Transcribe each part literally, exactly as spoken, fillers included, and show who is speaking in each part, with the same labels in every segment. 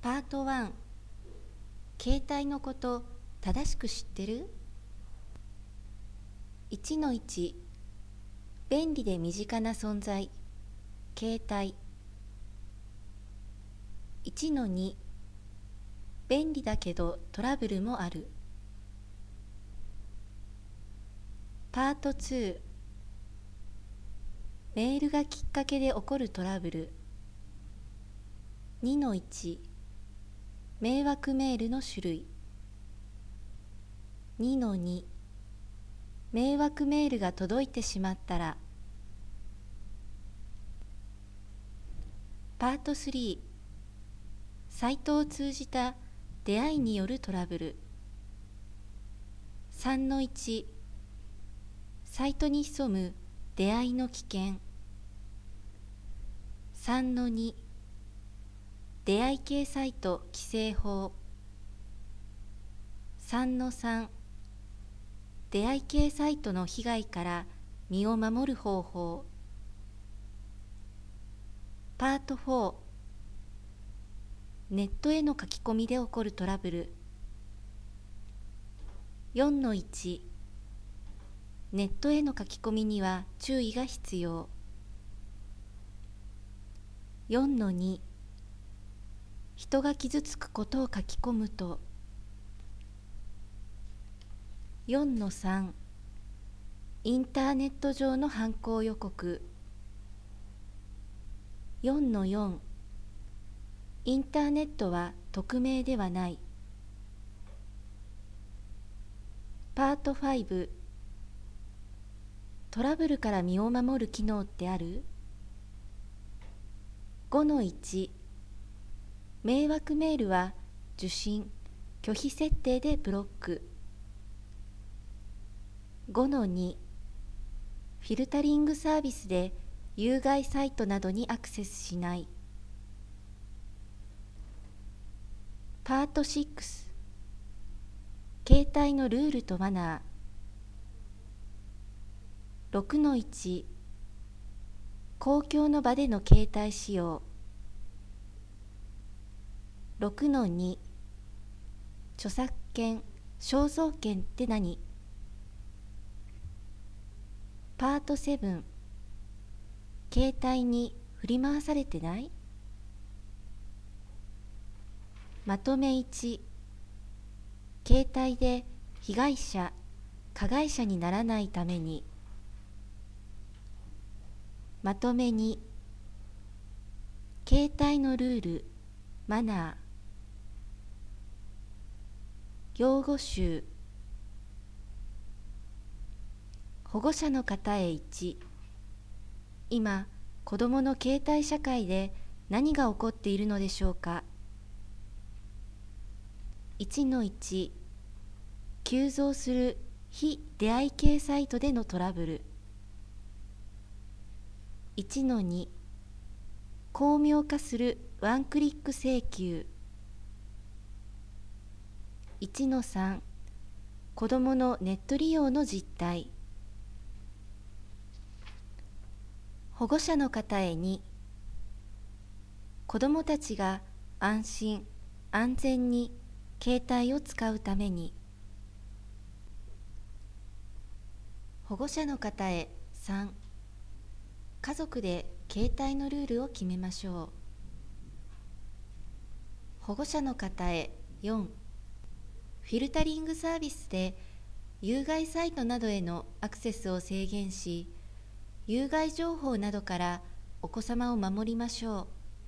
Speaker 1: パートワン、携帯のこと正しく知ってる？ いちのいち、便利で身近な存在、携帯。いちのに、便利だけどトラブルもある。パートツー、メールがきっかけで起こるトラブル。にのいち、迷惑メールの種類。にのに、迷惑メールが届いてしまったら。パートスリー、サイトを通じた出会いによるトラブル。さんのいち、サイトに潜む出会いの危険。さんのに、出会い系サイト規制法。さんのさん、出会い系サイトの被害から身を守る方法。パートフォー、ネットへの書き込みで起こるトラブル。よんのいち、ネットへの書き込みには注意が必要。よんのに、人が傷つくことを書き込むと。よんのさん、インターネット上の犯行予告。よんのよん、インターネットは匿名ではない。パートファイブ、トラブルから身を守る機能ってある？ごのいち、迷惑メールは受信・拒否設定でブロック。ごのに、フィルタリングサービスで有害サイトなどにアクセスしない。パートシックス、携帯のルールとマナー。ろくのいち、公共の場での携帯使用。ろくのに、著作権・肖像権って何？パートセブン、携帯に振り回されてない？まとめいち、携帯で被害者・加害者にならないために。まとめに、携帯のルール・マナー。用語集。保護者の方へいち、今、子どもの携帯社会で何が起こっているのでしょうか。いちのいち、急増する非出会い系サイトでのトラブル。いちのに、巧妙化するワンクリック請求。いちのさん、子どものネット利用の実態。保護者の方へに、子どもたちが安心・安全に携帯を使うために。保護者の方へさん、家族で携帯のルールを決めましょう。保護者の方へよん、フィルタリングサービスで有害サイトなどへのアクセスを制限し、有害情報などからお子様を守りましょう。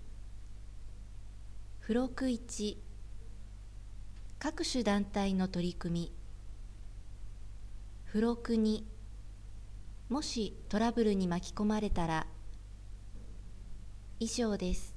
Speaker 1: 付録いち、各種団体の取り組み。付録に、もしトラブルに巻き込まれたら。以上です。